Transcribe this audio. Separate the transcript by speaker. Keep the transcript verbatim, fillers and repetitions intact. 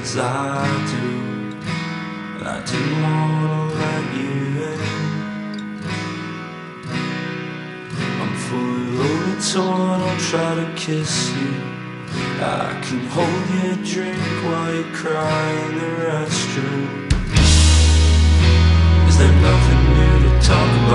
Speaker 1: as I do, and I didn't wanna let you in. I'm fully loaded so I don't try to kiss you. I can hold your drink while you cry in the restroom. Is there nothing new to talk about?